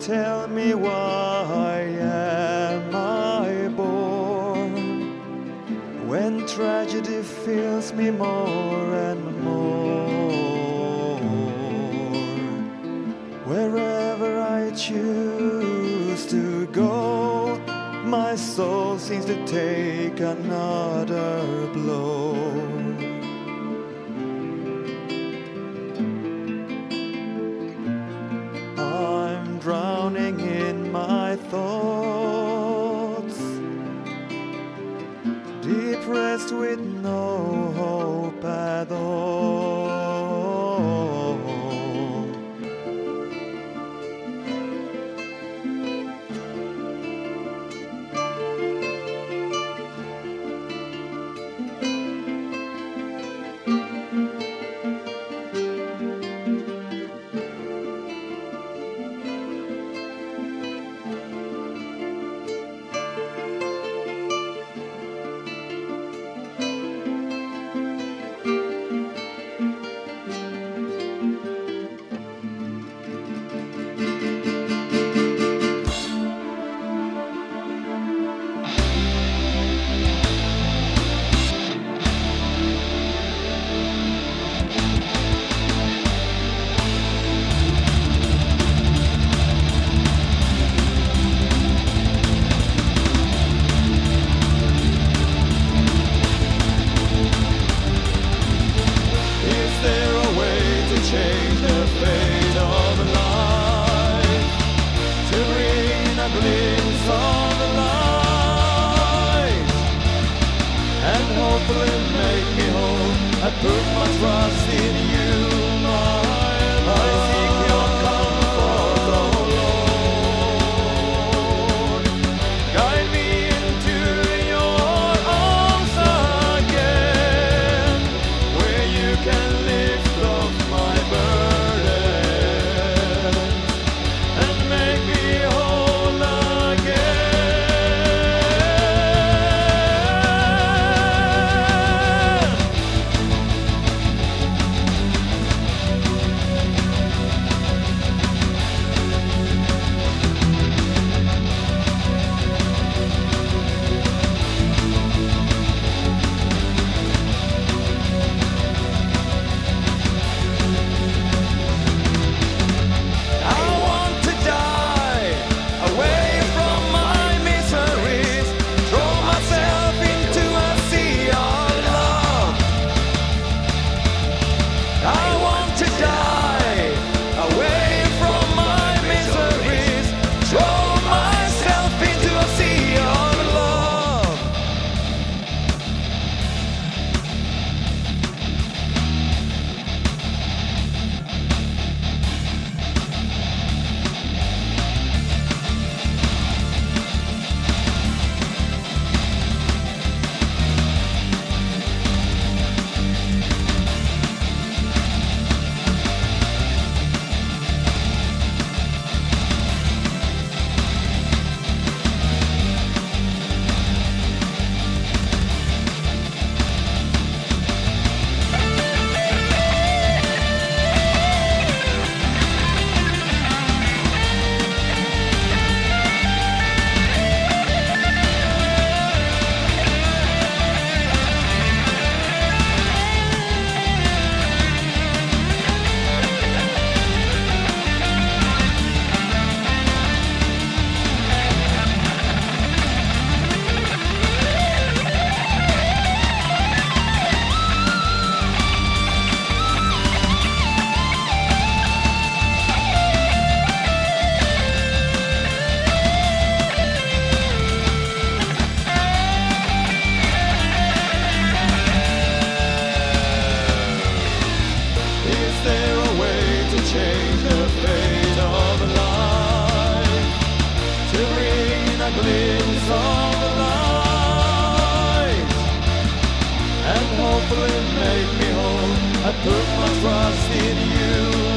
tell me why am I born when tragedy fills me more and more? Wherever I choose to go, my soul seems to take another blow. I'm drowning in my thoughts, depressed with no hope at all. Change the fate of life, to bring a glimpse of the light, and hopefully make me whole. I put my trust in you, my Lord. I seek your comfort, oh Lord. Guide me into your arms again, where you can lift off my burden and make me whole again. Change the fate of life, to bring a glimpse of the light, and hopefully make me whole. I put my trust in you.